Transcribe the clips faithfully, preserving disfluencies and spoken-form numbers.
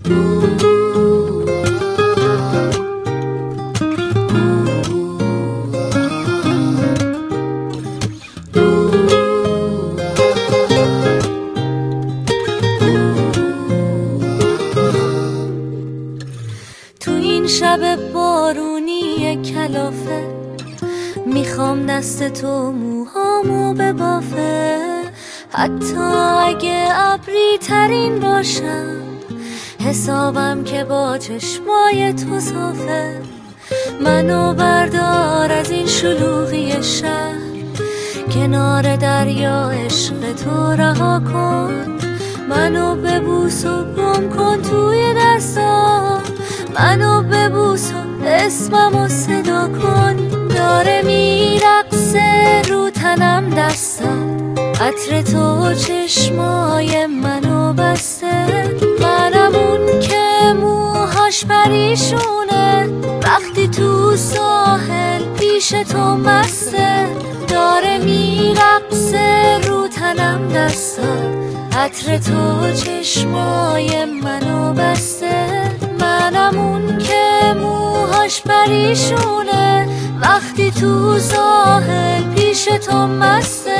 تو این شب بارونی کلافه میخوام دست تو موهامو ببافه، حتی اگه ابری ترین باشم حسابم که با چشمای تو صافه. منو بردار از این شلوغی شهر، کنار دریا عشق تو رها کن. منو ببوس و گم کن توی دستا، منو ببوس و اسممو صدا کن. داره میرقصه رو تنم دستم، عطر تو چشمای منو بسته. منم اون که موهاش پریشونه، وقتی تو ساحل پیش تو مسته. داره میرقصه رو تنم دستم، عطر تو چشمای منو بسته. منم اون که موهاش پریشونه، وقتی تو ساحل پیش تو مسته.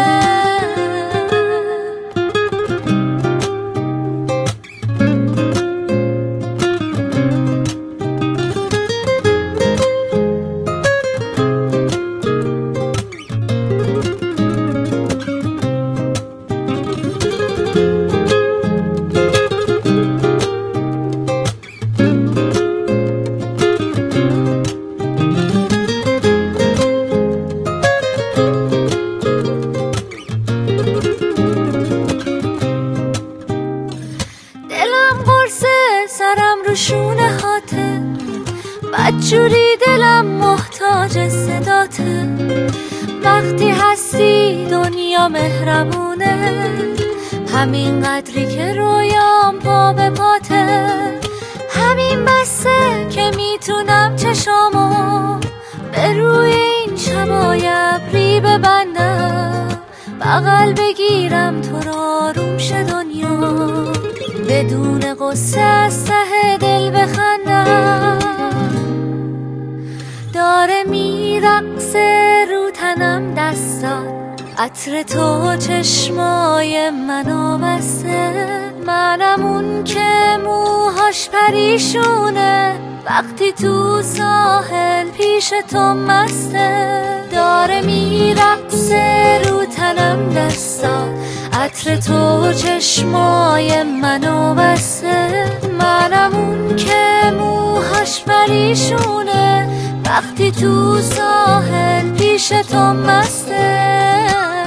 سرم رو شونه هاته، بدجوری دلم محتاج صداته. وقتی هستی دنیا مهربونه، همین قدری که رویام پا به پاته. همین بسه که میتونم چشامو به روی این شبای ابری ببندم، بغل بگیرم تو رو آروم شه دنیا، بدون قصه از ته دل بخندم. داره میرقصه رو تنم دستات، عطر تو چشمای منو بسته. منم اون که موهاش پریشونه، وقتی تو ساحل پیش تو مسته. داره میرقصه رو تنم دستات، عطر تو چشمای منو بسته. منم اون که موهاش پریشونه، وقتی تو ساحل پیش تو مسته.